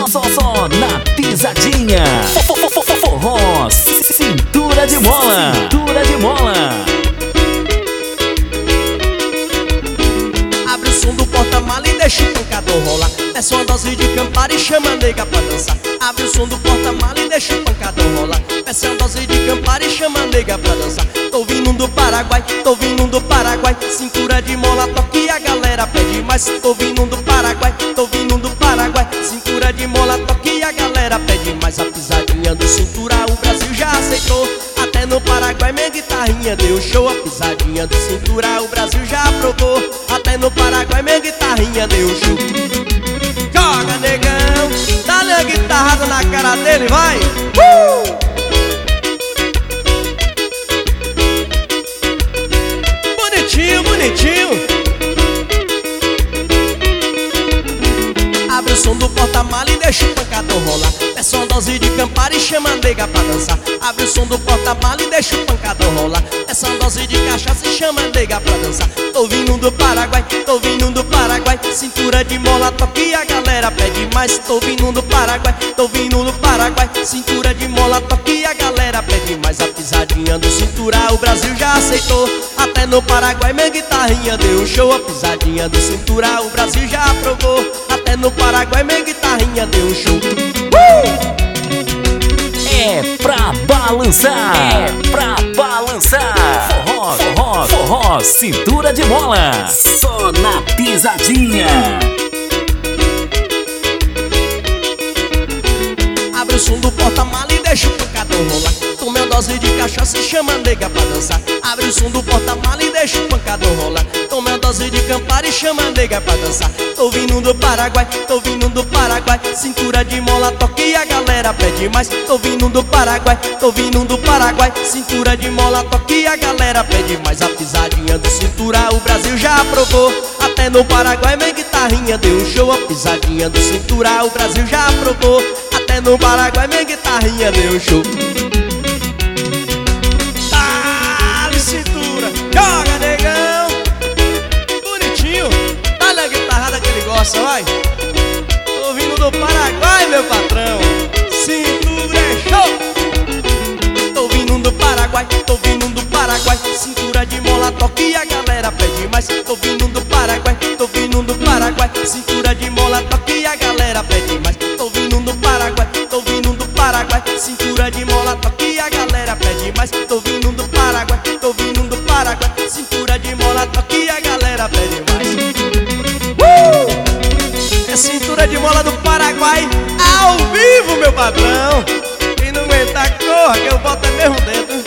Só na pisadinha. Forró, cintura de mola. Cintura de mola. Abre o som do porta-mala e deixa o pancador rolar. Desce uma dose de Campari e chama a nega pra dançar. Abre o som do porta-mala e deixa o pancador rolar. Desce uma dose de Campari e chama a nega pra dançar. Tô vindo do Paraguai, tô vindo do Paraguai. Cintura de mola toca e a galera pede mais. Tô vindo do Paraguai, tô vindo do Paraguai. Cintura de mola toca e a galera pede mais. A pisadinha do cintura o Brasil já aceitou. Até no Paraguai minha guitarrinha deu show. A pisadinha do cintura o Brasil já aprovou. Até no Paraguai minha guitarrinha deu show. Joga, negão, dá-lhe a guitarrada na cara dele, vai! Bonitinho, bonitinho. Abre o som do porta-mala e deixa o pancador rolar. Desce uma dose de Campari e chama a nega pra dançar. Abre o som do porta-mala e deixa o pancador rolar. Desce uma dose de cachaça e chama a nega pra dançar. Tô vindo do Paraguai, tô vindo do Paraguai. Cintura de mola toca e a galera pede mais. Tô vindo do Paraguai, tô vindo do Paraguai. Cintura de mola toca e a galera pede mais. A pisadinha do cintura o Brasil já aceitou. Até no Paraguai minha guitarrinha deu show. A pisadinha do cintura o Brasil já aprovou. Até no Paraguai minha guitarrinha deu show. É pra balançar, é pra balançar. Forró, forró, forró, cintura de mola. Só na pisadinha. Abre o som do porta-mala e deixa o pancador rolar. Tome uma dose de cachaça e chama a nega pra dançar. Abre o som do porta-mala e deixa o pancador rolar. Tome uma dose de Campari e chama a nega pra dançar. Tô vindo do Paraguai, tô vindo do Paraguai. Cintura de mola toca e a galera pede mais. Tô vindo do Paraguai, tô vindo do Paraguai. Cintura de mola toca e a galera pede mais. A pisadinha do cintura o Brasil já aprovou. Até no Paraguai minha guitarrinha deu show. A pisadinha do cintura o Brasil já aprovou. Até no Paraguai minha guitarrinha deu show. Dá-lhe cintura, joga, negão. Bonitinho, dá-lhe a guitarrada que ele gosta, vai. Tô vindo do Paraguai, meu patrão. Cintura é show. Tô vindo do Paraguai, tô vindo do Paraguai. Cintura de mola toca e a galera pede mais. Tô vindo do Paraguai, tô vindo do Paraguai. Cintura de mola toca e a galera pede mais. Tô vindo do Paraguai, tô vindo do Paraguai. Cintura de mola toca e a galera pede mais. Tô vindo do Paraguai, tô vindo do Paraguai. Cintura de mola toca e a galera pede mais. É cintura de mola do Paraguai ao vivo, meu patrão. Quem não aguentar, corra que eu boto é mesmo dentro.